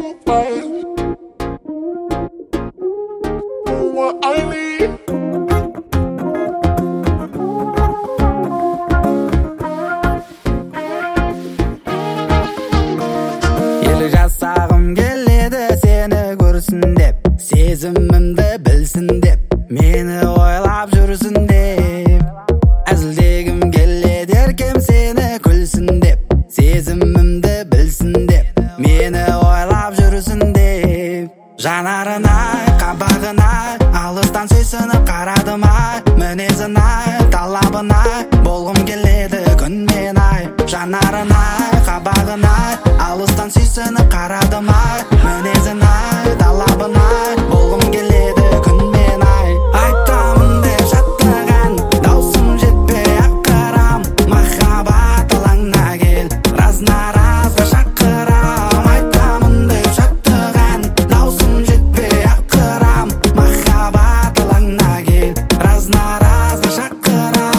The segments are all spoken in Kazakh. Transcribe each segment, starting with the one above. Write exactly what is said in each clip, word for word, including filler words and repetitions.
Елі жасағым келеді сені көрсін деп, сезімімді білсін деп, мені ойлап жүрсін деп. Әзілдегім келеді еркем сені күлсін деп, сезімімді білсін деп, мені ойлап жүрсін деп. Жанарына, қабағына, алыстан сүйсініп қарадым ай, мінезін ай, талабына болғым келеді күнмен ай. Жанарына, қабағына, алыстан сүйсініп қарадым ай, мінезін ай, талабына болғым келеді күнмен ай. Айтамын деп жаттаған даусым жетпей ақырам, махаббат алаңына кел, разына разға шақырам. Айтамын деп жаттаған даусым жетпей ақырам, махаббат алаңына кел, разына разға шақырам.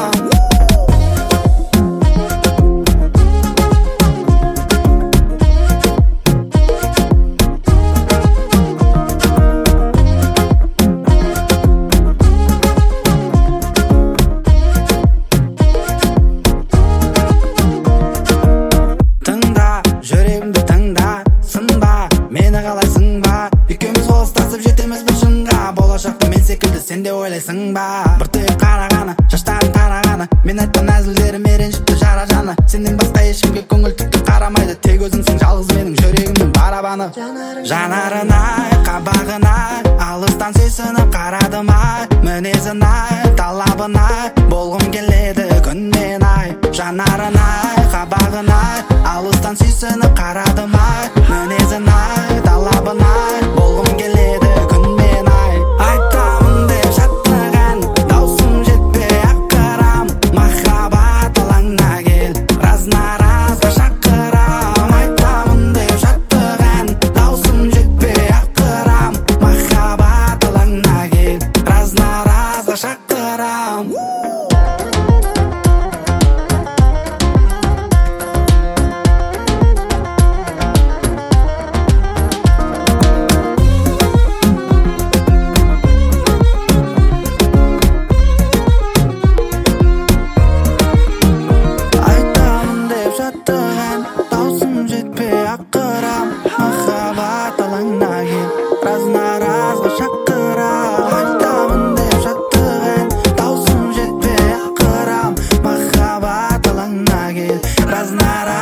Тыңда, жүрегімді тыңда, сынба, мені қалайсың ба? Екеуміз қол жетеміз бір шыңға, болашақты мен секілді сен де ойлайсың ба? Бір түйіп қарағаны, шаштарың қарағаны, мен айтқан әзілдерім ренжітті жара жаны. Сенен басқа ешкімге көңіл тікті қарамайды, тек өзіңсің жалғыз менің жүрегімнің барабаны. Жанарына, қабағына, алыстан сүйсініп қарадым ай, мінезін ай, талабына болғым келеді күнмен ай. Жанарына, қабағына, алыстан сүйсініп қарадым ай, мінезін ай, талабына болғым келеді күнмен ай. Айтамын деп жаттаған даусым жетпей ақырам, махаббат алаңына кел, разына разға шақырам. Айтамын деп жаттаған даусым жетпей ақырам, махаббат алаңына кел, разына разға шақырам. Айтамын деп жаттаған даусым жетпей ақырам, махаббат алаңына кел, разына разға шақырам. Айтамын деп жаттаған даусым жетпей ақырам, махаббат алаңына кел, разына разға